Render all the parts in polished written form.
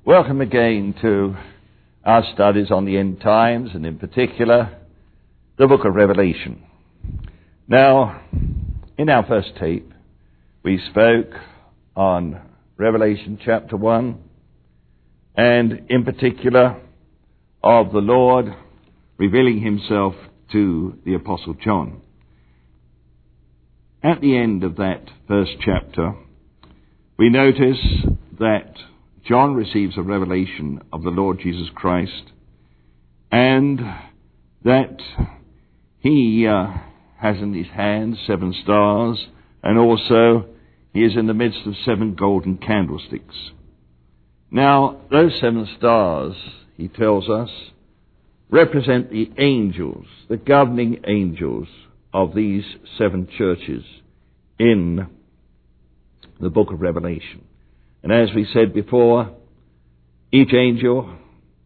Welcome again to our studies on the end times, and in particular, the book of Revelation. Now, in our first tape, we spoke on Revelation chapter 1, and in particular of the Lord revealing himself to the Apostle John. At the end of that first chapter, we notice that John receives a revelation of the Lord Jesus Christ, and that he has in his hands 7 stars, and also he is in the midst of 7 golden candlesticks. Now, those 7 stars, he tells us, represent the angels, the governing angels of these 7 churches in the book of Revelation. And as we said before, each angel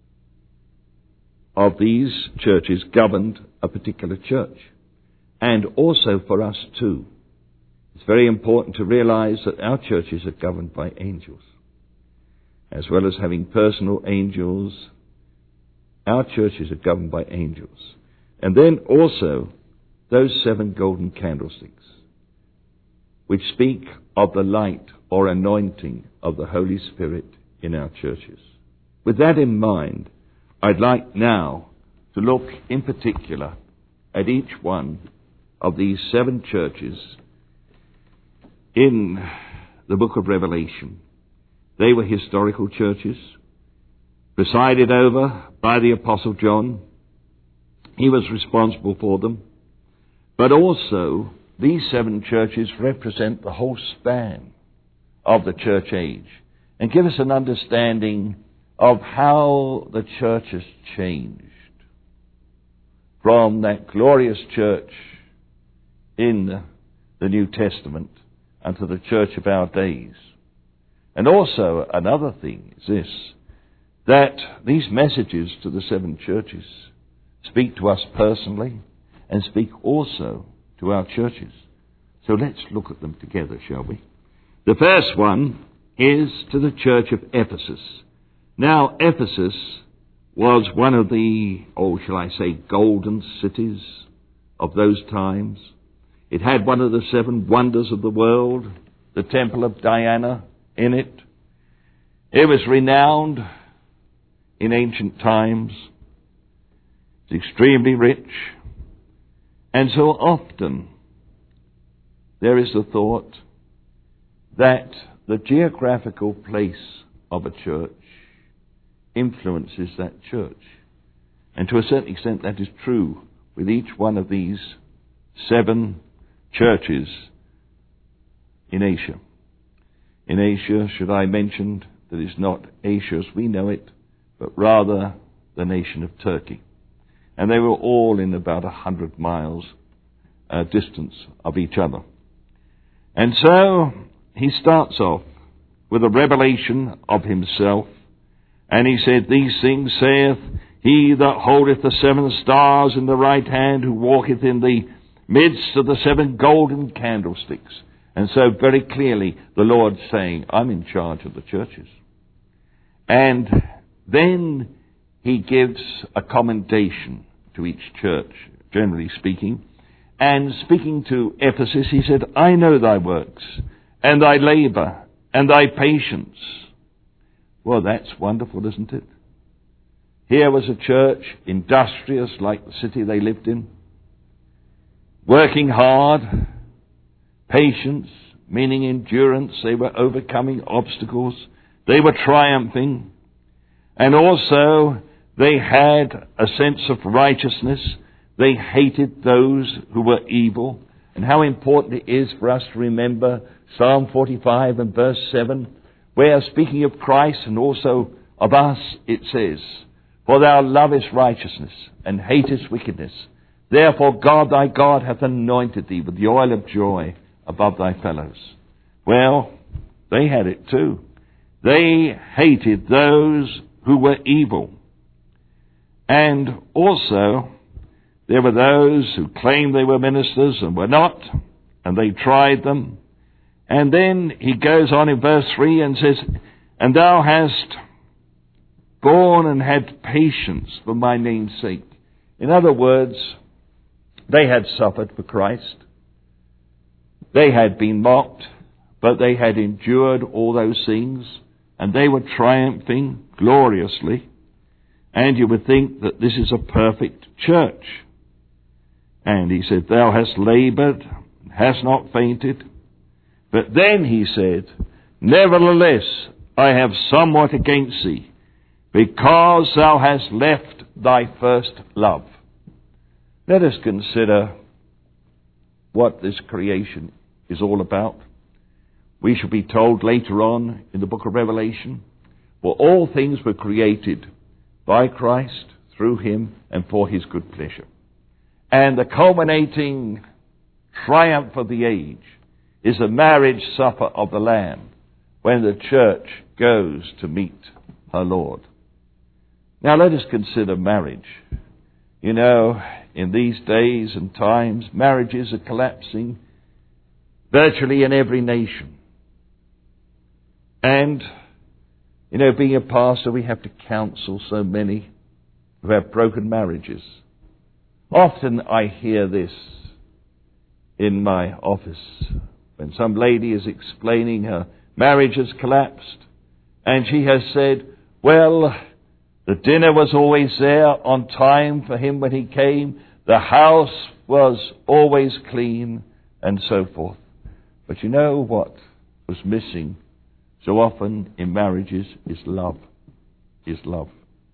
of these churches governed a particular church, and also for us too. It's very important to realize that our churches are governed by angels. As well as having personal angels, our churches are governed by angels. And then also those 7 golden candlesticks, which speak of the light or anointing of the Holy Spirit in our churches. With that in mind, I'd like now to look in particular at each one of these 7 churches in the book of Revelation. They were historical churches, presided over by the Apostle John. He was responsible for them. But also, these 7 churches represent the whole span of the church age and give us an understanding of how the church has changed from that glorious church in the New Testament unto the church of our days. And also another thing is this, that these messages to the 7 churches speak to us personally and speak also to our churches. So let's look at them together, shall we? The first one is to the church of Ephesus. Now, Ephesus was one of the, shall I say, golden cities of those times. It had one of the 7 wonders of the world, the Temple of Diana, in it. It was renowned in ancient times. It's extremely rich. And so often there is the thought that the geographical place of a church influences that church. And to a certain extent that is true with each one of these 7 churches in Asia. In Asia, should I mention that it's not Asia as we know it, but rather the nation of Turkey. And they were all in about 100 miles distance of each other. And so he starts off with a revelation of himself, and he said, "These things saith he that holdeth the 7 stars in the right hand, who walketh in the midst of the 7 golden candlesticks." And so very clearly the Lord's saying, I'm in charge of the churches. And then he gives a commendation to each church, generally speaking. And speaking to Ephesus, he said, "I know thy works, and thy labour, and thy patience." Well, that's wonderful, isn't it? Here was a church, industrious like the city they lived in, working hard, patience, meaning endurance. They were overcoming obstacles. They were triumphing. And also, they had a sense of righteousness. They hated those who were evil. And how important it is for us to remember Psalm 45 and verse 7, where, speaking of Christ and also of us, it says, "For thou lovest righteousness and hatest wickedness. Therefore God thy God hath anointed thee with the oil of joy above thy fellows." Well, they had it too. They hated those who were evil. And also, there were those who claimed they were ministers and were not, and they tried them. And then he goes on in verse 3 and says, "And thou hast borne and had patience for my name's sake. In other words, they had suffered for Christ. They had been mocked, but they had endured all those things, and they were triumphing gloriously. And you would think that this is a perfect church. And he said, thou hast laboured, hast not fainted. But then he said, nevertheless, I have somewhat against thee, because thou hast left thy first love. Let us consider what this creation is all about. We shall be told later on in the book of Revelation, for all things were created by Christ, through him, and for his good pleasure. And the culminating triumph of the age is the marriage supper of the Lamb, when the church goes to meet her Lord. Now let us consider marriage. You know, in these days and times, marriages are collapsing virtually in every nation. And, you know, being a pastor, we have to counsel so many who have broken marriages. Often I hear this in my office when some lady is explaining her marriage has collapsed, and she has said, well, the dinner was always there on time for him when he came, the house was always clean, and so forth. But you know what was missing so often in marriages is love. Is love.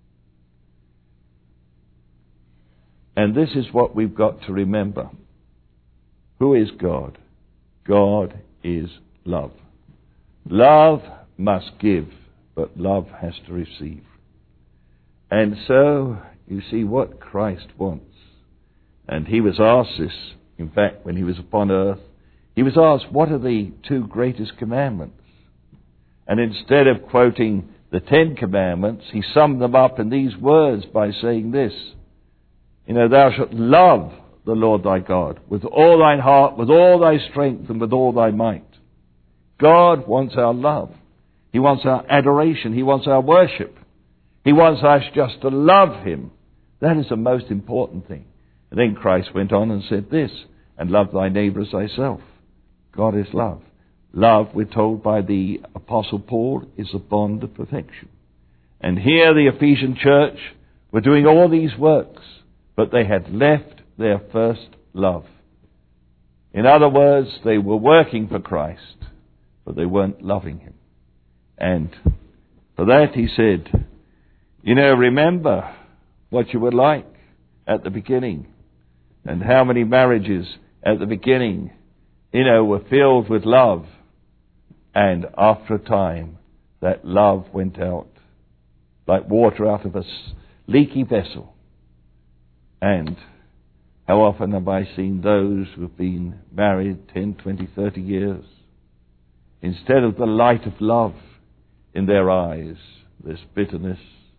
And this is what we've got to remember. Who is God? God is love. Love must give, but love has to receive. And so, you see what Christ wants. And he was asked this, in fact, when he was upon earth. He was asked, what are the two greatest commandments? And instead of quoting the 10 commandments, he summed them up in these words by saying this. You know, thou shalt love the Lord thy God with all thine heart, with all thy strength, and with all thy might. God wants our love. He wants our adoration. He wants our worship. He wants us just to love him. That is the most important thing. And then Christ went on and said this, and love thy neighbour as thyself. God is love. Love, we're told by the Apostle Paul, is the bond of perfection. And here the Ephesian church were doing all these works, but they had left their first love. In other words, they were working for Christ, but they weren't loving him. And for that he said, you know, remember what you were like at the beginning, and how many marriages at the beginning, you know, were filled with love. And after a time, that love went out like water out of a leaky vessel. And how often have I seen those who have been married 10, 20, 30 years, instead of the light of love in their eyes, there's bitterness,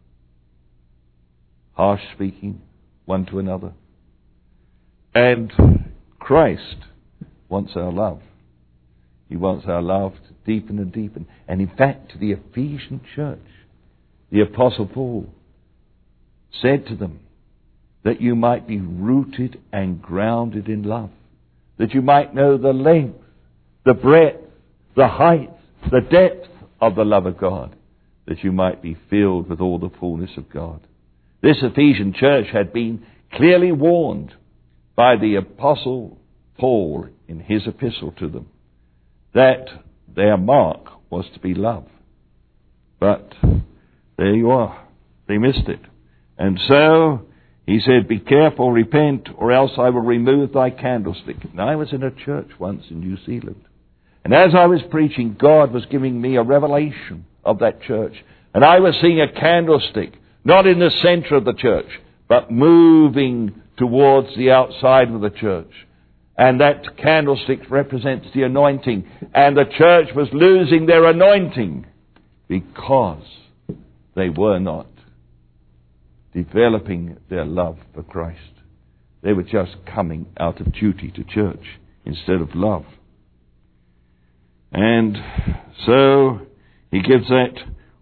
harsh speaking one to another. And Christ wants our love. He wants our love to deepen and deepen. And in fact, to the Ephesian church, the Apostle Paul said to them that you might be rooted and grounded in love, that you might know the length, the breadth, the height, the depth of the love of God, that you might be filled with all the fullness of God. This Ephesian church had been clearly warned by the Apostle Paul in his epistle to them that their mark was to be love. But there you are. They missed it. And so he said, be careful, repent, or else I will remove thy candlestick. Now, I was in a church once in New Zealand. And as I was preaching, God was giving me a revelation of that church. And I was seeing a candlestick, not in the center of the church, but moving towards the outside of the church. And that candlestick represents the anointing. And the church was losing their anointing because they were not developing their love for Christ. They were just coming out of duty to church instead of love. And so he gives that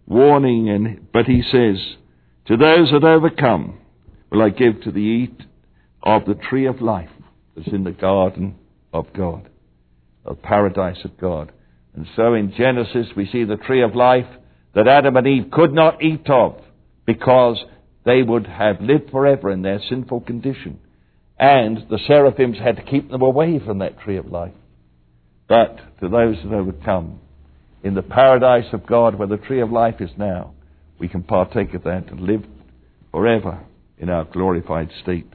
warning, but he says, to those that overcome will I give to the eat of the tree of life that's in the garden of God, the paradise of God. And so in Genesis we see the tree of life that Adam and Eve could not eat of because they would have lived forever in their sinful condition. And the seraphims had to keep them away from that tree of life. But to those that overcome, in the paradise of God where the tree of life is now, we can partake of that and live forever in our glorified state.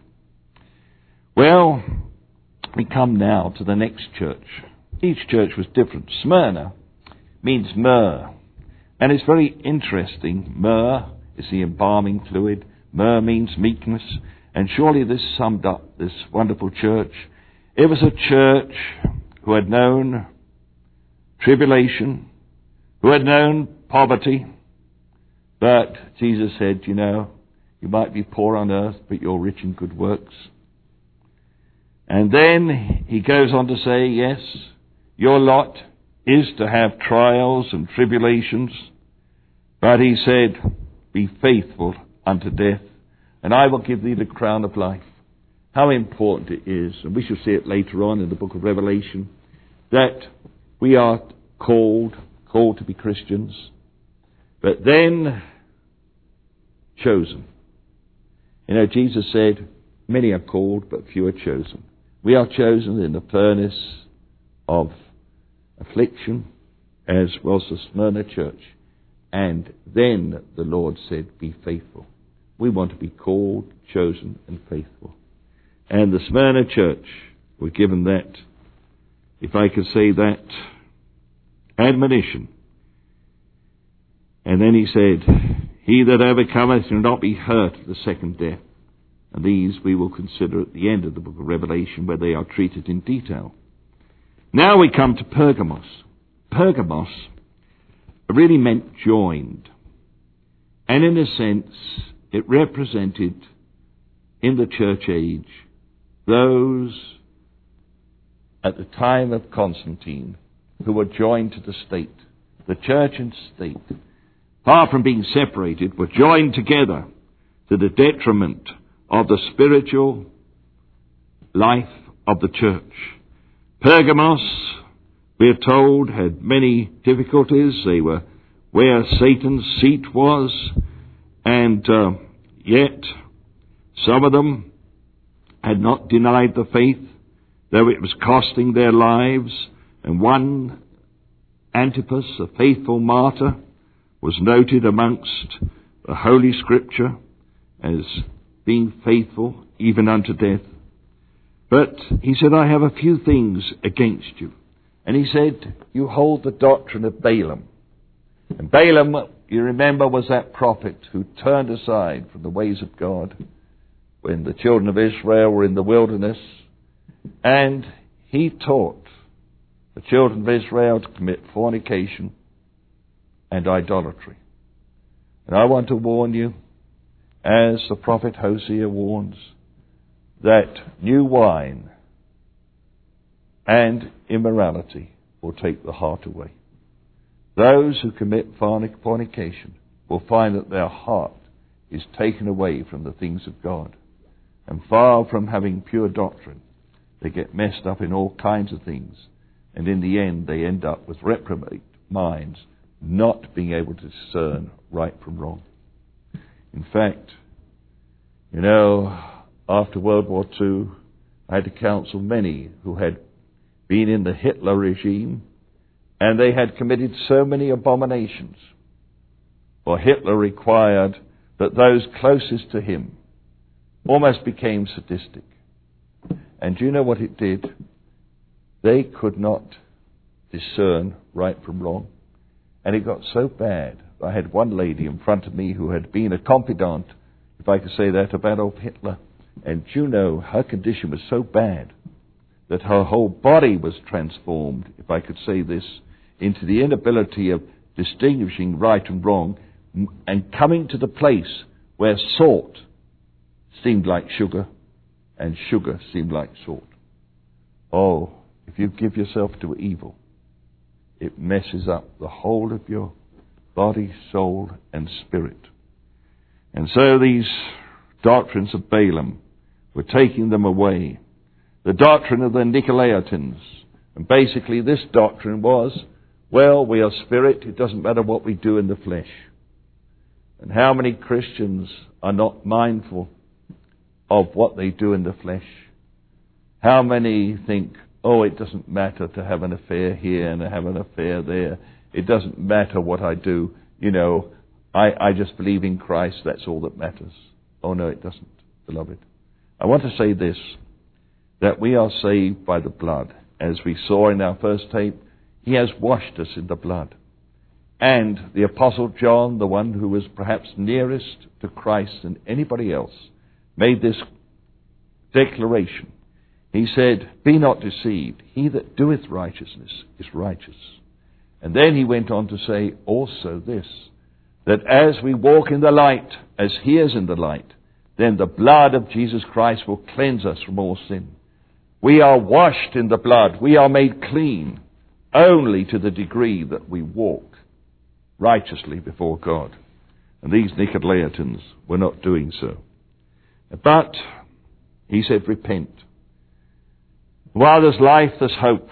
Well, we come now to the next church. Each church was different. Smyrna means myrrh. And it's very interesting. Myrrh is the embalming fluid. Myrrh means meekness. And surely this summed up this wonderful church. It was a church who had known tribulation, who had known poverty. But Jesus said, you know, you might be poor on earth, but you're rich in good works. And then he goes on to say, yes, your lot is to have trials and tribulations. But he said, be faithful unto death, and I will give thee the crown of life. How important it is, and we shall see it later on in the book of Revelation, that we are called to be Christians, but then chosen. You know, Jesus said, many are called, but few are chosen. We are chosen in the furnace of affliction, as was the Smyrna church. And then the Lord said, be faithful. We want to be called, chosen, and faithful. And the Smyrna church were given that, if I could say that, admonition. And then he said, he that overcometh shall not be hurt at the second death. And these we will consider at the end of the book of Revelation, where they are treated in detail. Now we come to Pergamos. Pergamos really meant joined. And in a sense, it represented, in the church age, those at the time of Constantine who were joined to the state. The church and state, far from being separated, were joined together to the detriment of the spiritual life of the church. Pergamos, we are told, had many difficulties. They were where Satan's seat was, and yet some of them had not denied the faith, though it was costing their lives. And one, Antipas, a faithful martyr, was noted amongst the Holy Scripture as being faithful even unto death. But he said, I have a few things against you. And he said, you hold the doctrine of Balaam. And Balaam, you remember, was that prophet who turned aside from the ways of God when the children of Israel were in the wilderness. And he taught the children of Israel to commit fornication and idolatry. And I want to warn you, as the prophet Hosea warns, that new wine and immorality will take the heart away. Those who commit fornication will find that their heart is taken away from the things of God. And far from having pure doctrine, they get messed up in all kinds of things. And in the end, they end up with reprobate minds, not being able to discern right from wrong. In fact, you know, after World War II, I had to counsel many who had been in the Hitler regime, and they had committed so many abominations. For Hitler required that those closest to him almost became sadistic. And do you know what it did? They could not discern right from wrong. And it got so bad. I had one lady in front of me who had been a confidant, if I could say that, of Adolf Hitler. And do you know, her condition was so bad that her whole body was transformed, if I could say this, into the inability of distinguishing right and wrong, and coming to the place where salt seemed like sugar and sugar seemed like salt. Oh, if you give yourself to evil, it messes up the whole of your body, soul, and spirit. And so these doctrines of Balaam were taking them away. The doctrine of the Nicolaitans. And basically this doctrine was, well, we are spirit, it doesn't matter what we do in the flesh. And how many Christians are not mindful of what they do in the flesh? How many think, oh, it doesn't matter to have an affair here and to have an affair there. It doesn't matter what I do. You know, I just believe in Christ, that's all that matters. Oh, no, it doesn't, beloved. I want to say this, that we are saved by the blood. As we saw in our first tape, He has washed us in the blood. And the Apostle John, the one who was perhaps nearest to Christ than anybody else, made this declaration. He said, be not deceived. He that doeth righteousness is righteous. And then he went on to say also this, that as we walk in the light, as He is in the light, then the blood of Jesus Christ will cleanse us from all sin. We are washed in the blood. We are made clean only to the degree that we walk righteously before God. And these Nicolaitans were not doing so. But he said, repent. While there's life, there's hope.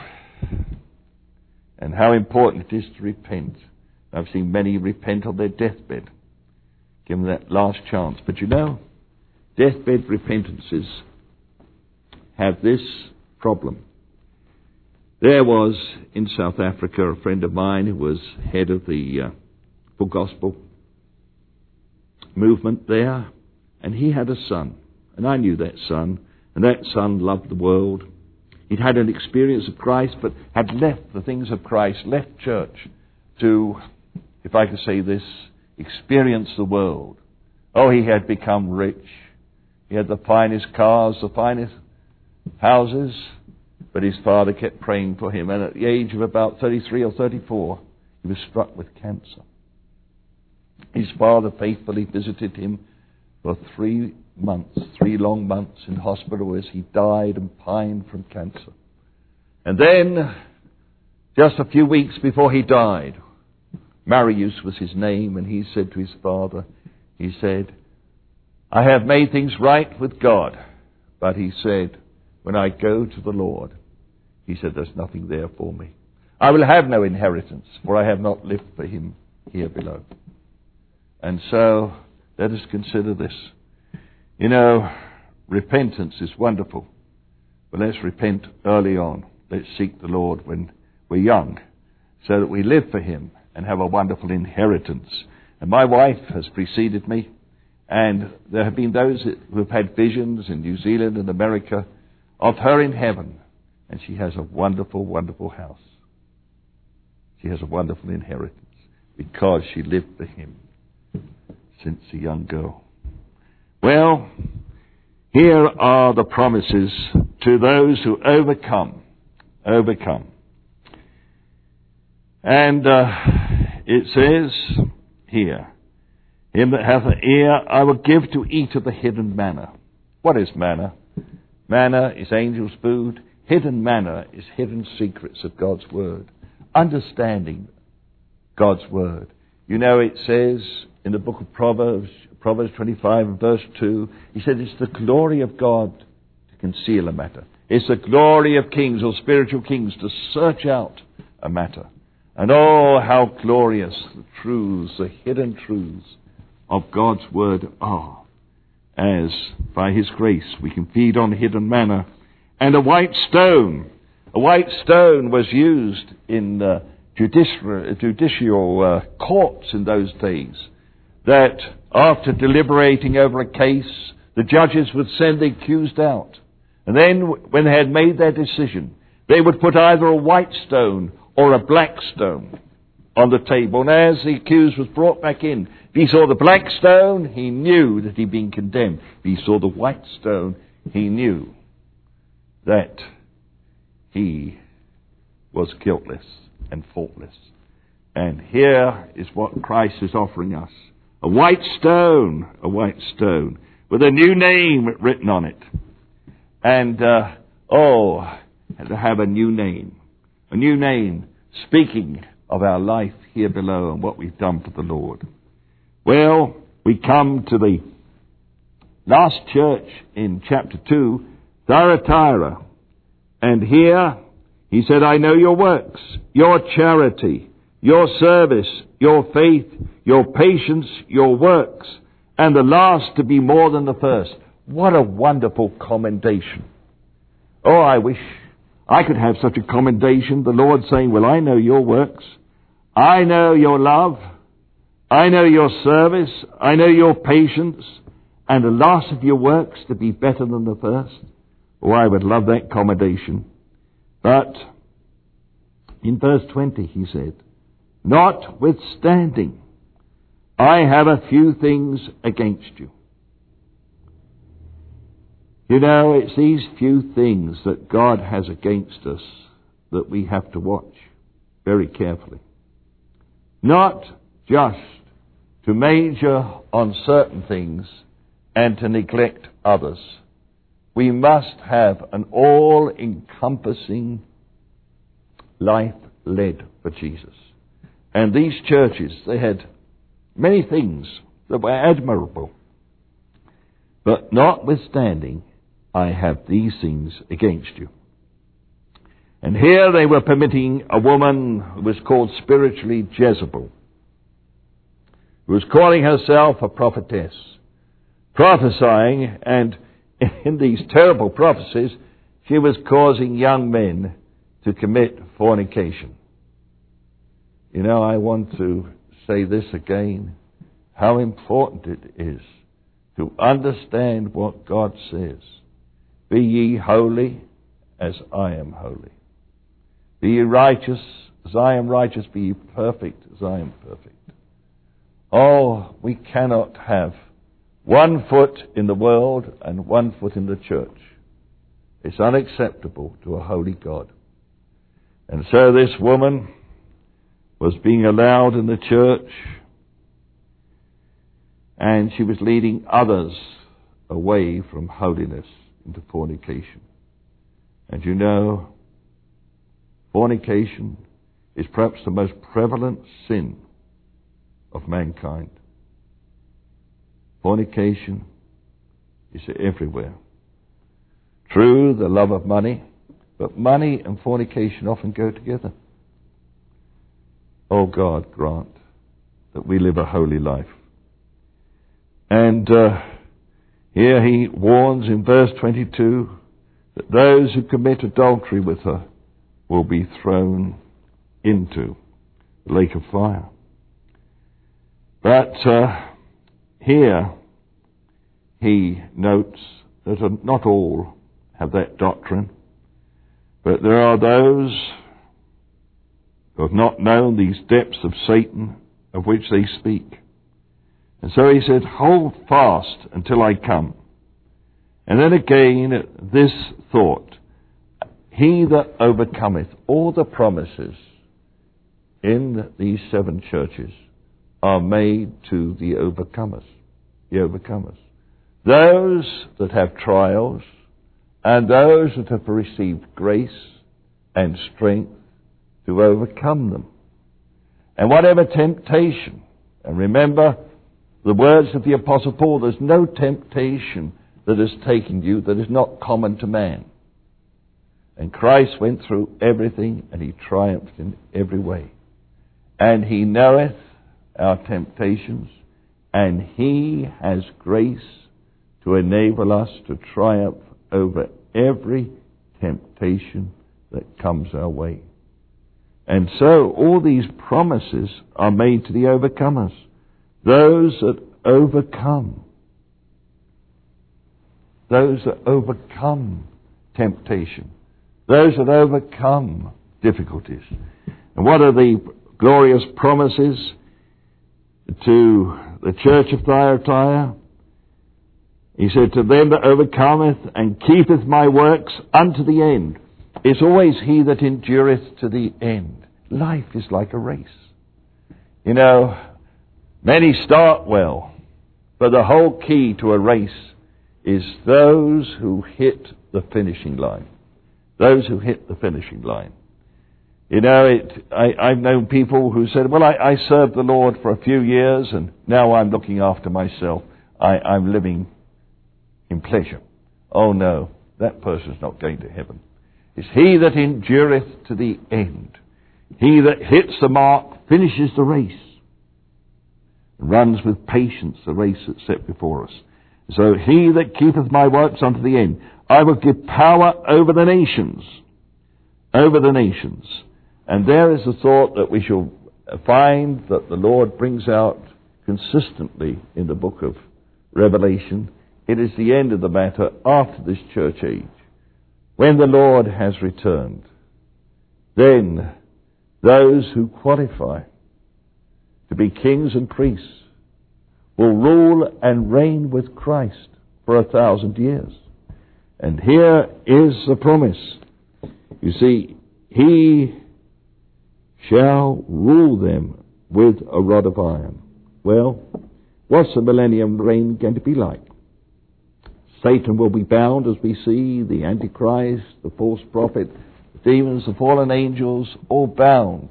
And how important it is to repent. I've seen many repent on their deathbed, give them that last chance. But you know, deathbed repentances have this problem. There was in South Africa a friend of mine who was head of the Full Gospel movement there, and he had a son, and I knew that son, and that son loved the world. He'd had an experience of Christ, but had left the things of Christ, left church to, if I could say this, experience the world. Oh, he had become rich. He had the finest cars, the finest houses, but his father kept praying for him. And at the age of about 33 or 34, he was struck with cancer. His father faithfully visited him for 3 months, 3 long months in hospital as he died and pined from cancer. And then, just a few weeks before he died, Marius was his name, and he said to his father, he said, I have made things right with God. But he said, when I go to the Lord, he said, there's nothing there for me. I will have no inheritance, for I have not lived for Him here below. And so, let us consider this. You know, repentance is wonderful. But let's repent early on. Let's seek the Lord when we're young, so that we live for Him and have a wonderful inheritance. And my wife has preceded me, and there have been those who have had visions in New Zealand and America of her in heaven, and she has a wonderful, wonderful house. She has a wonderful inheritance because she lived for Him since a young girl. Well, here are the promises to those who overcome. Overcome. And it says here, him that hath an ear I will give to eat of the hidden manna. What is manna? Manna is angels' food. Hidden manna is hidden secrets of God's Word. Understanding God's Word. You know, it says in the book of Proverbs 25 and verse 2, he said it's the glory of God to conceal a matter. It's the glory of kings or spiritual kings to search out a matter. And oh, how glorious the truths, the hidden truths of God's Word are, as by His grace we can feed on hidden manna. And a white stone. A white stone was used in judicial courts in those days, that after deliberating over a case, the judges would send the accused out. And then, when they had made their decision, they would put either a white stone or a black stone on the table. And as the accused was brought back in, if he saw the black stone, he knew that he'd been condemned. If he saw the white stone, he knew that he was guiltless and faultless. And here is what Christ is offering us. A white stone, with a new name written on it. And, to have a new name, speaking of our life here below and what we've done for the Lord. Well, we come to the last church in chapter 2, Thyatira. And here he said, I know your works, your charity, your service, your faith, your patience, your works, and the last to be more than the first. What a wonderful commendation. Oh, I wish I could have such a commendation. The Lord saying, well, I know your works. I know your love. I know your service. I know your patience. And the last of your works to be better than the first. Oh, I would love that commendation. But in verse 20 he said, notwithstanding, I have a few things against you. You know, it's these few things that God has against us that we have to watch very carefully. Not just to major on certain things and to neglect others. We must have an all-encompassing life led for Jesus. And these churches, they had many things that were admirable. But notwithstanding, I have these things against you. And here they were permitting a woman who was called spiritually Jezebel, who was calling herself a prophetess, prophesying, and in these terrible prophecies, she was causing young men to commit fornication. You know, I want to say this again, how important it is to understand what God says. Be ye holy as I am holy. Be ye righteous as I am righteous. Be ye perfect as I am perfect. Oh, we cannot have 1 foot in the world and 1 foot in the church. It's unacceptable to a holy God. And so this woman was being allowed in the church, and she was leading others away from holiness into fornication. And you know, fornication is perhaps the most prevalent sin of mankind. Fornication is everywhere. True, the love of money, but money and fornication often go together. Oh God, grant that we live a holy life. And here he warns in verse 22 that those who commit adultery with her will be thrown into the lake of fire. But here he notes that not all have that doctrine, but there are those who have not known these depths of Satan of which they speak. And so he said, hold fast until I come. And then again, this thought, he that overcometh, all the promises in these 7 churches are made to the overcomers. The overcomers. Those that have trials and those that have received grace and strength to overcome them. And whatever temptation, and remember the words of the Apostle Paul, there's no temptation that has taken you that is not common to man. And Christ went through everything and he triumphed in every way. And he knoweth our temptations, and he has grace to enable us to triumph over every temptation that comes our way. And so all these promises are made to the overcomers, those that overcome temptation, those that overcome difficulties. And what are the glorious promises to the church of Thyatira? He said, to them that overcometh and keepeth my works unto the end. It's always he that endureth to the end. Life is like a race. You know, many start well, but the whole key to a race is those who hit the finishing line. Those who hit the finishing line. You know, I've known people who said, well, I served the Lord for a few years and now I'm looking after myself. I'm living in pleasure. Oh no, that person's not going to heaven. It's he that endureth to the end. He that hits the mark, finishes the race, and runs with patience the race that's set before us. So he that keepeth my works unto the end, I will give power over the nations. Over the nations. And there is the thought that we shall find that the Lord brings out consistently in the book of Revelation. It is the end of the matter after this church age. When the Lord has returned, then those who qualify to be kings and priests will rule and reign with Christ for 1,000 years. And here is the promise. You see, he shall rule them with a rod of iron. Well, what's the millennium reign going to be like? Satan will be bound, as we see, the Antichrist, the false prophet, the demons, the fallen angels, all bound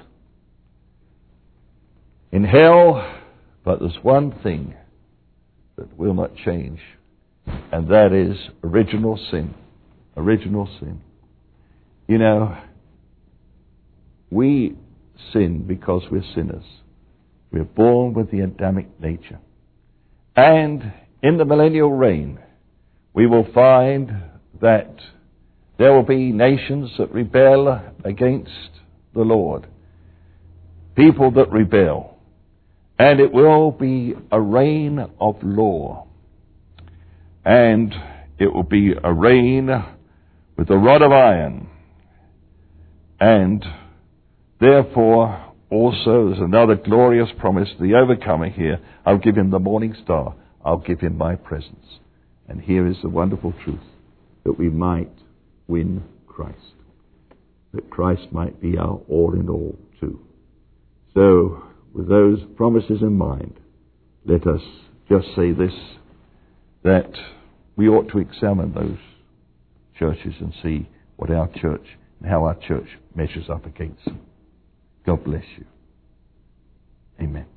in hell. But there's one thing that will not change, and that is original sin. Original sin. You know, we sin because we're sinners. We're born with the Adamic nature. And in the millennial reign, we will find that there will be nations that rebel against the Lord. People that rebel. And it will be a reign of law. And it will be a reign with a rod of iron. And therefore, also, there's another glorious promise. The overcomer here, I'll give him the morning star. I'll give him my presence. And here is the wonderful truth, that we might win Christ. That Christ might be our all in all too. So, with those promises in mind, let us just say this, that we ought to examine those churches and see what our church and how our church measures up against them. God bless you. Amen.